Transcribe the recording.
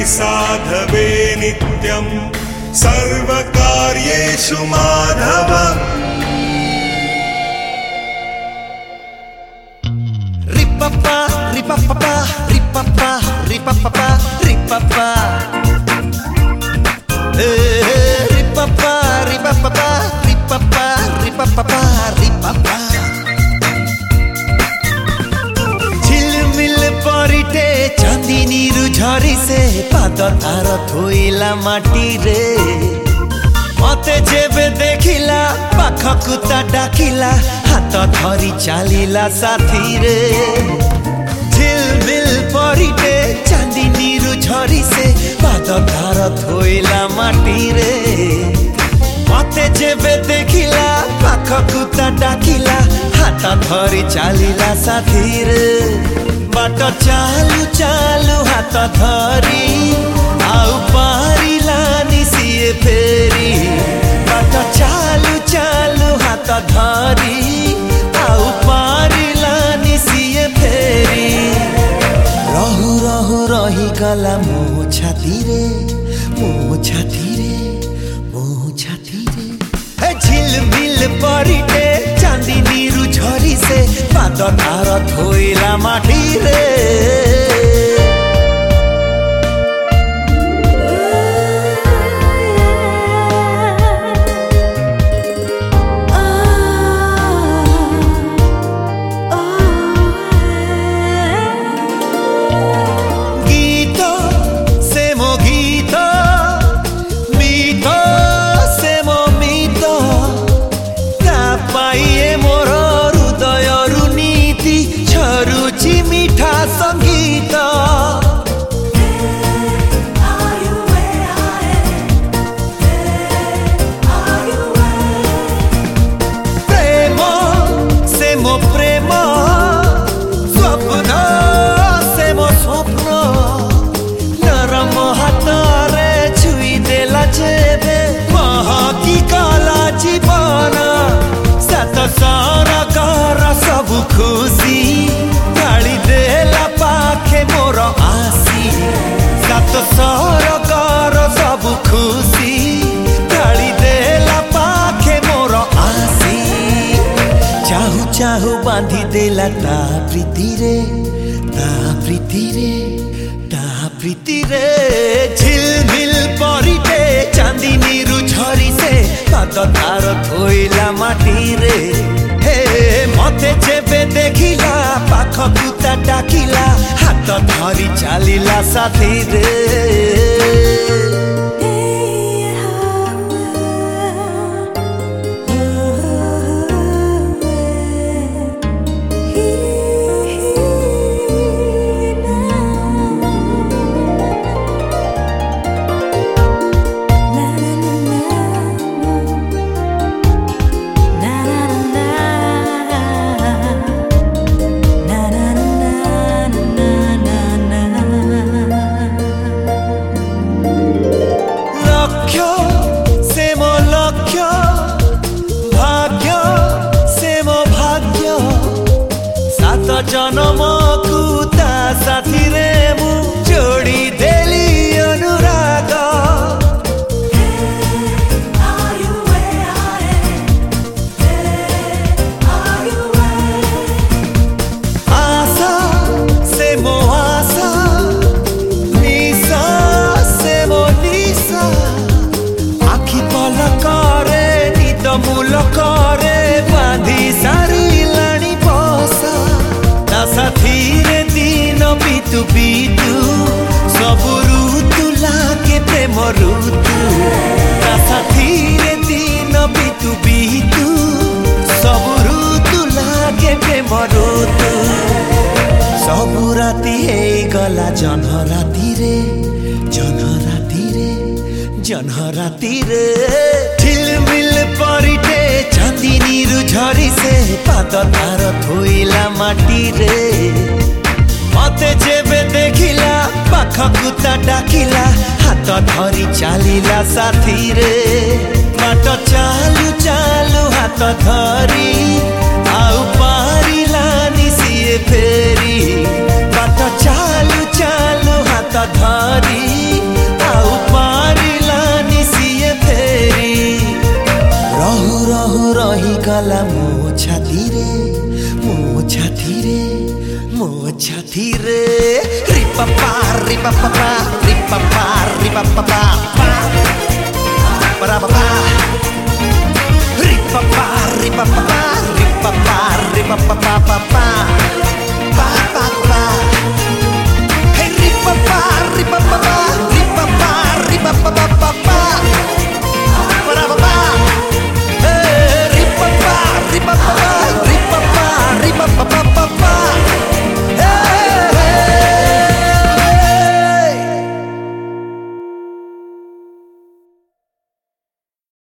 साधवे नित्यं सर्वकार्येषु Madhav. Ripapa, ripapa, ripapa, ripapa, ripapa. Ripapa, ripapa, ripapa, ripapa, ripapa. झिलमिल परिटे चांदनी रुझरी से पाद तार थोइला माटी रे मते जेबे देखिला पाखकु ता डाकिला हाथ धरी चालिला साथी रे। झिलमिल परिटे चांदनी रुझरी से पाद तार थोइला माटी रे मते जेबे देखिला पाखकु ता डाकिला हाथ धरी चालिला साथी रे। बाट चालू चालू हाथ धरी आउ पारिलानी सिए फेरी बाट चालू चालू हाथ धरी आउ पारिलानी सिए फेरी। रहु रहु रही गला मो छाती रे मो छाती रे मो छाती रे। झिलमिल परिटे चांदनी रुझरी से पाद तार थोइला माटी रे। सबु खुशी गाड़ी देला पाखे मोर आसी सात सरकार सबु खुशी गाड़ी देला पाखे मोर आसी। चाहू चाहू बांधी देला ता प्रीति रे ता प्रीति रे ता प्रीति रे। झिलमिल परिटे चांदनी रुझरी से पाद तार थोइला माटी रे। मते जेबे देखिला पाखकु ता डाकिला हाथ धरी चालिला साथी रे। जन्म कुता साथी रे मु जोड़ी देली अनुराग। आशा से मो आशा निशा से मो निशा आखि पलकरे निद मुलकरे बांधी सारिलाणी बसा साथी रे दिन बितु बितु सबु ऋतु लागे प्रेम ऋतु साथी रे दिन बितु बितु सबु ऋतु लागे प्रेम ऋतु। सबु राति हे गला जन राति रे जन राति रे जन राति रे। झिलमिल परिटे चांदनी रुझरी से पाद तार थोइला माटी रे मते जेबे देखिला पाखकु ता डाकिला हाथ धरी चालिला साथी रे। बाट चालू चालू हाथ धरी आउ पारिलानी सिए फेरी बाट चालू चालू हाथ धरी धीरे रिपपा रिपपा रिपपा रिपपा परापा रिपपा रिपपा रिपपा रिपपा पा